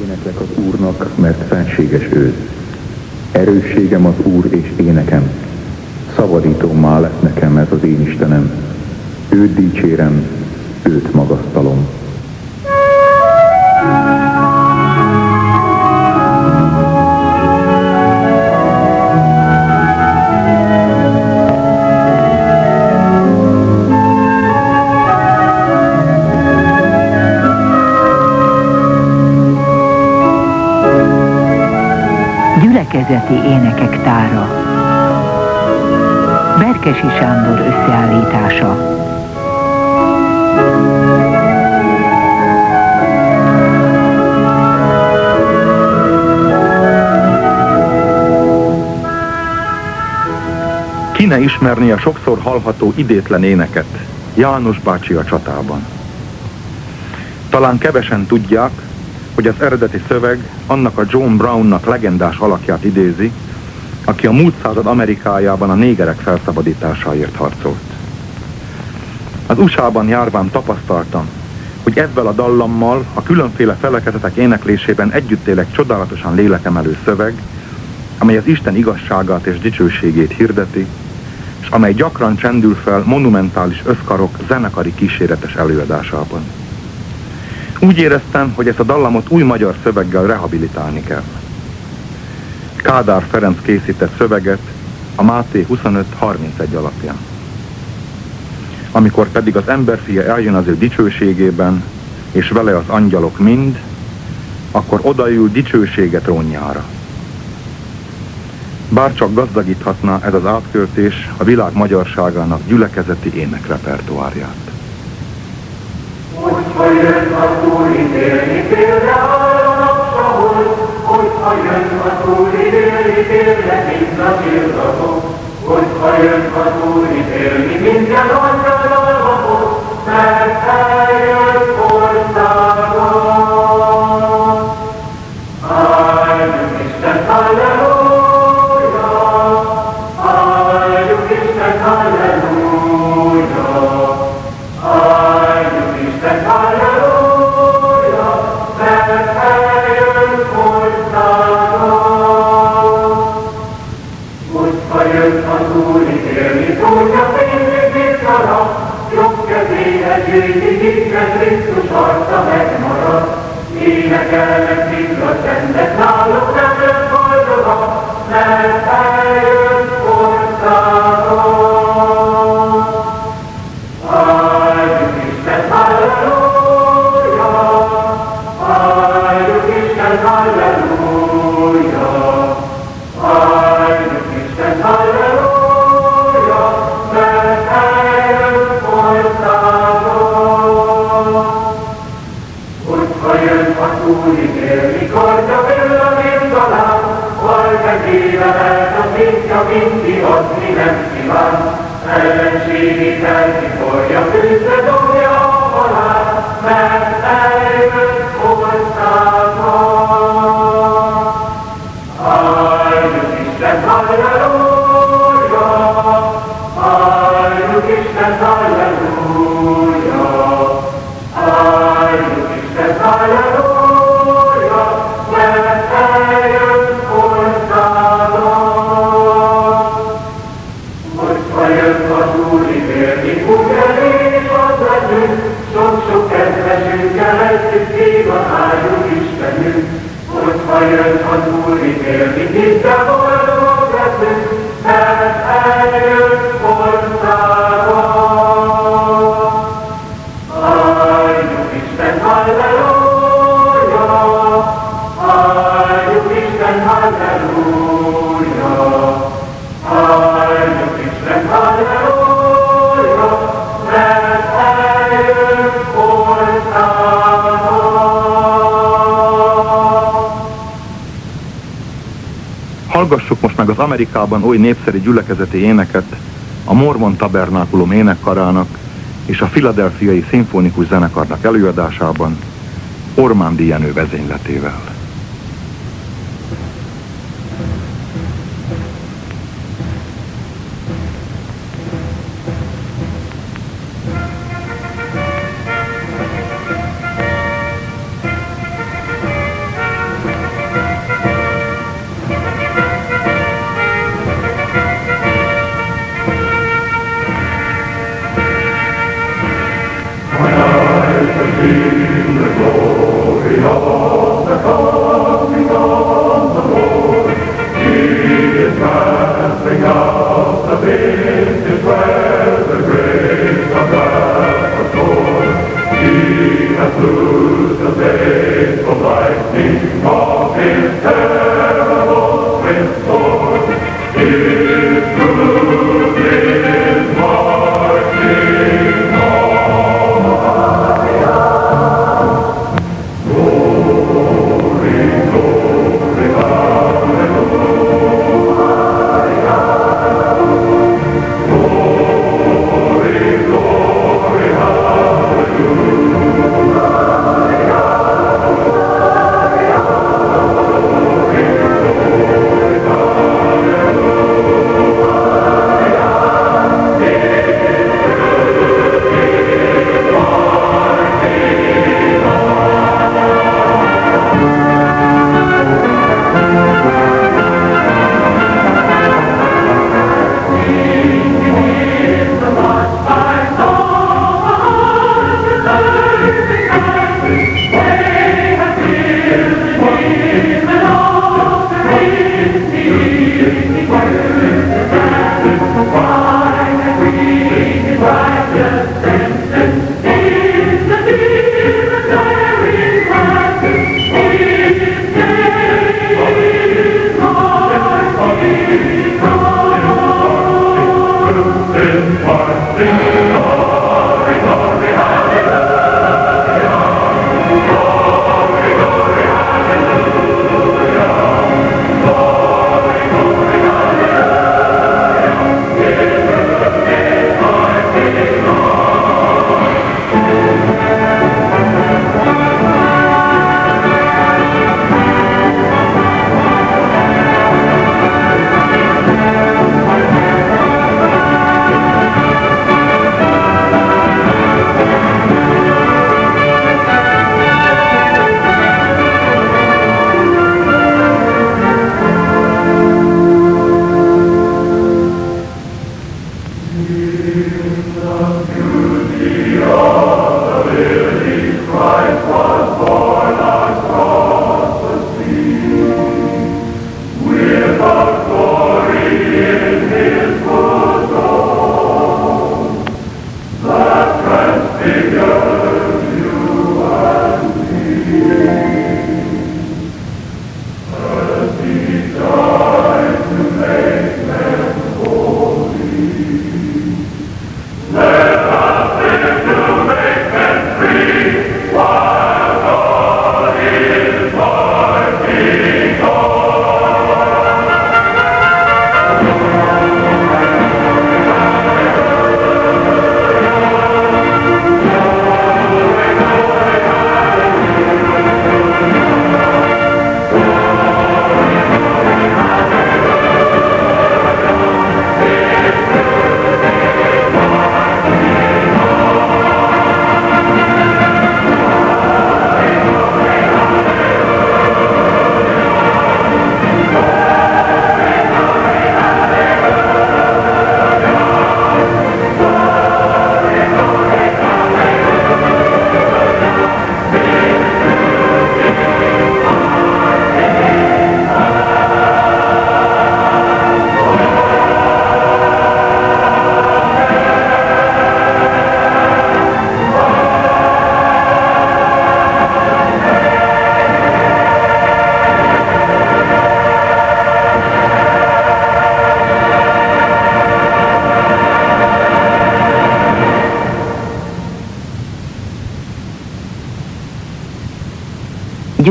Éneklek az Úrnak, mert fenséges ő. Erősségem az Úr és énekem. Szabadítómmá lett nekem ez az én Istenem. Őt dicsérem, őt magasztalom. Gyülekezeti énekek tára. Berkesi Sándor összeállítása. Ki ne ismerné a sokszor hallható idétlen éneket, János bácsi a csatában. Talán kevesen tudják, hogy az eredeti szöveg annak a John Brownnak legendás alakját idézi, aki a múlt század Amerikájában a négerek felszabadításáért harcolt. Az USA-ban járván tapasztaltam, hogy ezzel a dallammal a különféle felekezetek éneklésében együtt élek csodálatosan lélekemelő szöveg, amely az Isten igazságát és dicsőségét hirdeti, és amely gyakran csendül fel monumentális összkarok zenekari kíséretes előadásában. Úgy éreztem, hogy ezt a dallamot új magyar szöveggel rehabilitálni kell. Kádár Ferenc készített szöveget a Máté 25:31 alapján. Amikor pedig az emberfia eljön az ő dicsőségében, és vele az angyalok mind, akkor odaül dicsősége trónjára. Bárcsak gazdagíthatna ez az átköltés a világ magyarságának gyülekezeti énekrepertoárját. Hogyha jön az Úr ítélni, arra napsahol, hogyha jön az Úr ítélni, mint a csillagok, hogyha jön az Úr ítélni, minden angyalok, mert eljön országban. Áldjuk Isten, halleluja! Áldjuk Isten, halleluja! Áldjuk Isten, halleluja! Mert eljön országban. Hogyha jön az Úr ítélni, tudja fénylik itt a nap, jobb kezéhez gyűjti, hitben Krisztus arca megmarad. Énekelnek mindra csendet, náluk nem lesz boldogak, mert eljön országban. Áldjuk Isten, halleluja! Áldjuk Isten, halleluja! Áldjuk Isten, halleluja! Mert eljön országban. Hogyha jön az Úr ítélni, kardja villamint alá, valkedével eltaszítja, mint kihozni nem kíván. Ellenségét elkiforja, fűzre dobja alá, mert eljön országban. Áldjuk Isten, halleluja! Áldjuk Isten, halleluja! Áldjuk Isten, halleluja! Mert eljön országban. Hogyha jön az Úr ítélni, úgy elég az legyünk, sok-sok kedvesünkkel együtt kívánáljuk Istenünk. Hogyha jön az Úr ítélni, minden boldogok leszünk, mert eljön országban. Áldjuk Isten, halleluja! Áldjuk Isten, halleluja! Áldjuk Isten, halleluja! Mert eljön országban. Hallgassuk most meg az Amerikában oly népszerű gyülekezeti éneket a Mormon Tabernákulum énekkarának és a Philadelphiai Szimfonikus Zenekarnak előadásában Ormándi Jenő vezényletével.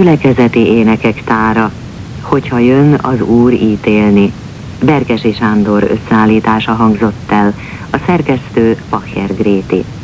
Gyülekezeti énekek tára, hogyha jön az Úr ítélni. Berkesi Sándor összeállítása hangzott el, a szerkesztő Pacher Gréti.